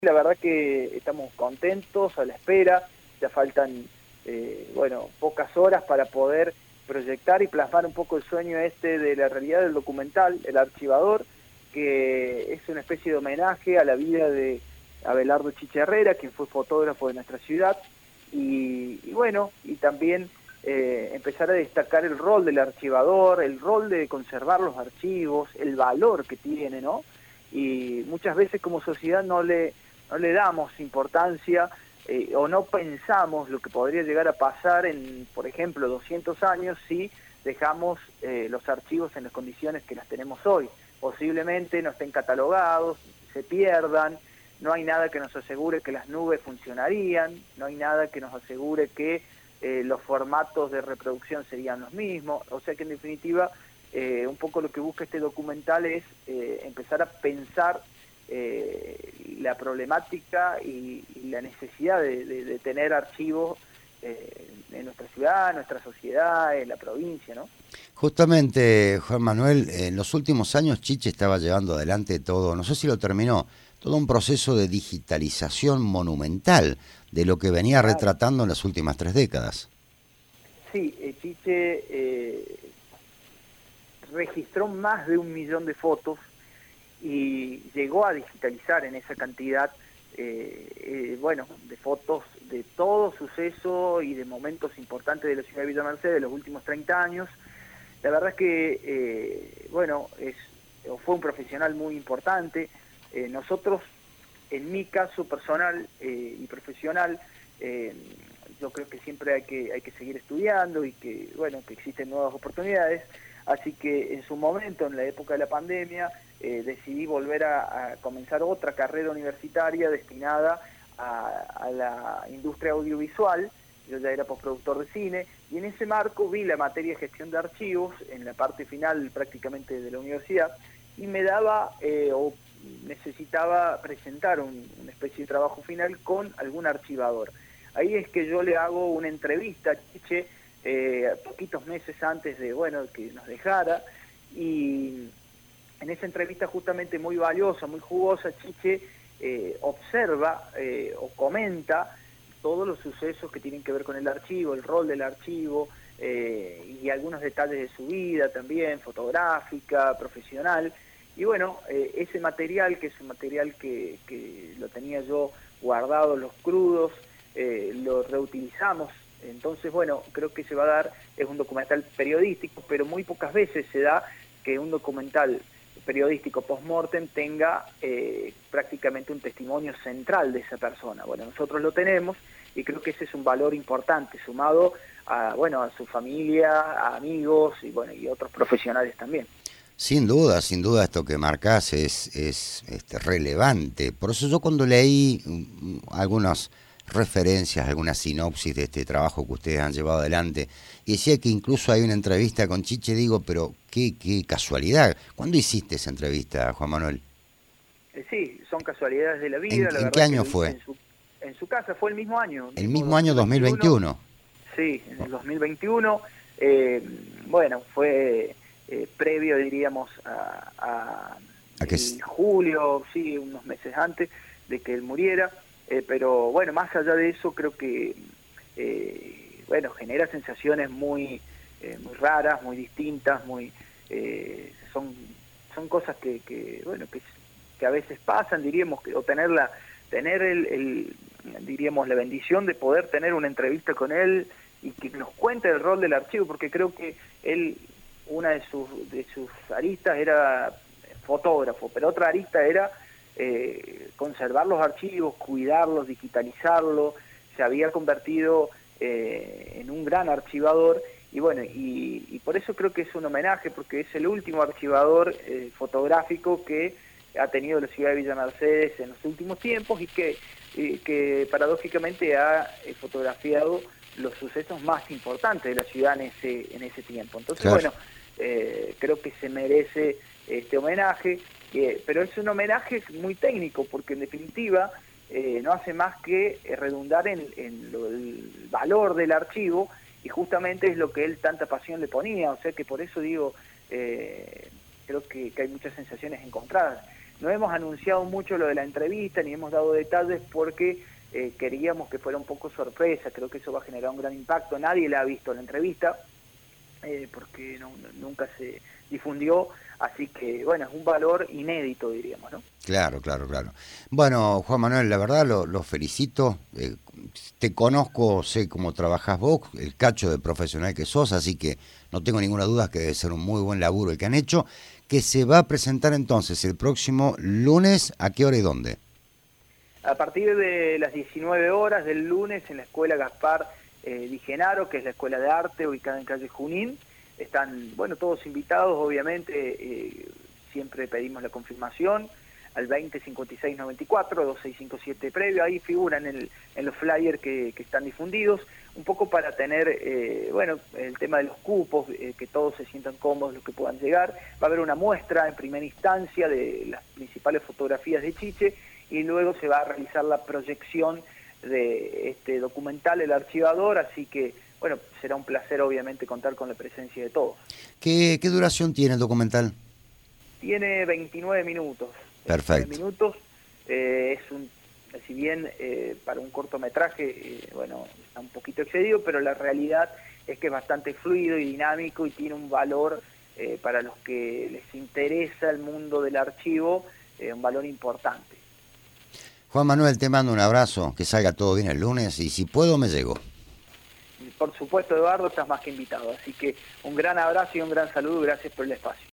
La verdad que estamos contentos, a la espera, ya faltan pocas horas para poder proyectar y plasmar un poco el sueño de la realidad del documental, El Archivador, que es una especie de homenaje a la vida de Abelardo Chiche Herrera, quien fue fotógrafo de nuestra ciudad, y también empezar a destacar el rol del archivador, el rol de conservar los archivos, el valor que tiene, ¿no? Y muchas veces como sociedad no le damos importancia o no pensamos lo que podría llegar a pasar en, por ejemplo, 200 años si dejamos los archivos en las condiciones que las tenemos hoy. Posiblemente no estén catalogados, se pierdan, no hay nada que nos asegure que las nubes funcionarían, no hay nada que nos asegure que los formatos de reproducción serían los mismos, o sea que en definitiva un poco lo que busca este documental es empezar a pensar la problemática y la necesidad de tener archivos en nuestra ciudad, en nuestra sociedad, en la provincia, ¿no? Justamente, Juan Manuel, en los últimos años Chiche estaba llevando adelante todo, no sé si lo terminó, todo un proceso de digitalización monumental de lo que venía Claro. retratando en las últimas 3 décadas. Sí, Chiche registró más de 1.000.000 de fotos y llegó a digitalizar en esa cantidad de fotos de todo suceso y de momentos importantes de la ciudad de Villa Mercedes de los últimos 30 años. La verdad es que, fue un profesional muy importante. Nosotros, en mi caso personal y profesional, yo creo que siempre hay que seguir estudiando y que existen nuevas oportunidades. Así que en su momento, en la época de la pandemia, decidí volver a comenzar otra carrera universitaria destinada a la industria audiovisual. Yo ya era postproductor de cine y en ese marco vi la materia de gestión de archivos en la parte final prácticamente de la universidad y me daba o necesitaba presentar una especie de trabajo final con algún archivador. Ahí es que yo le hago una entrevista a Chiche poquitos meses antes de que nos dejara, y en esa entrevista justamente muy valiosa, muy jugosa, Chiche observa o comenta todos los sucesos que tienen que ver con el archivo, el rol del archivo y algunos detalles de su vida también, fotográfica, profesional. Y ese material, que es un material que lo tenía yo guardado, los crudos, lo reutilizamos. Entonces, creo que se va a dar, es un documental periodístico, pero muy pocas veces se da que un documental periodístico post-mortem tenga prácticamente un testimonio central de esa persona. Bueno, nosotros lo tenemos y creo que ese es un valor importante, sumado a su familia, a amigos y otros profesionales también. Sin duda esto que marcás es relevante. Por eso yo cuando leí algunas referencias, algunas sinopsis de este trabajo que ustedes han llevado adelante, y decía que incluso hay una entrevista con Chiche, digo, pero qué casualidad. ¿Cuándo hiciste esa entrevista, Juan Manuel? Sí, son casualidades de la vida. La ¿En qué verdad que año lo hice fue? en su casa, fue el mismo año. El mismo año 2021. Sí, en el 2021. Fue previo, diríamos, a julio, sí, unos meses antes de que él muriera. Pero más allá de eso, creo que genera sensaciones muy raras, muy distintas, son cosas que a veces pasan, diríamos, o tener diríamos, la bendición de poder tener una entrevista con él y que nos cuente el rol del archivo, porque creo que él, una de sus aristas era fotógrafo, pero otra arista era conservar los archivos, cuidarlos, digitalizarlos. Se había convertido en un gran archivador y por eso creo que es un homenaje, porque es el último archivador fotográfico que ha tenido la ciudad de Villa Mercedes en los últimos tiempos y que paradójicamente ha fotografiado los sucesos más importantes de la ciudad en ese tiempo. Entonces, claro. Creo que se merece este homenaje, pero es un homenaje muy técnico, porque en definitiva no hace más que redundar en el valor del archivo, y justamente es lo que él tanta pasión le ponía. O sea que por eso digo, creo que hay muchas sensaciones encontradas. No hemos anunciado mucho lo de la entrevista, ni hemos dado detalles porque queríamos que fuera un poco sorpresa. Creo que eso va a generar un gran impacto. Nadie la ha visto la entrevista, porque nunca se difundió, así que bueno, es un valor inédito, diríamos, ¿no? Claro, claro, claro. Bueno, Juan Manuel, la verdad lo felicito. Te conozco, sé cómo trabajás vos, el cacho de profesional que sos, así que no tengo ninguna duda que debe ser un muy buen laburo el que han hecho, que se va a presentar entonces el próximo lunes, ¿a qué hora y dónde? A partir de las 19 horas del lunes en la Escuela Gaspar Di Genaro, que es la Escuela de Arte ubicada en calle Junín. Están, bueno, todos invitados, obviamente, siempre pedimos la confirmación al 205694, 2657 previo, ahí figuran en los flyers que están difundidos, un poco para tener, bueno, el tema de los cupos, que todos se sientan cómodos los que puedan llegar. Va a haber una muestra en primera instancia de las principales fotografías de Chiche, y luego se va a realizar la proyección de este documental, El Archivador, así que, bueno, será un placer obviamente contar con la presencia de todos. ¿Qué duración tiene el documental? Tiene 29 minutos. Perfecto. 29 minutos, si bien para un cortometraje, bueno, está un poquito excedido, pero la realidad es que es bastante fluido y dinámico y tiene un valor para los que les interesa el mundo del archivo, un valor importante. Juan Manuel, te mando un abrazo, que salga todo bien el lunes y si puedo me llego. Por supuesto, Eduardo, estás más que invitado. Así que un gran abrazo y un gran saludo. Gracias por el espacio.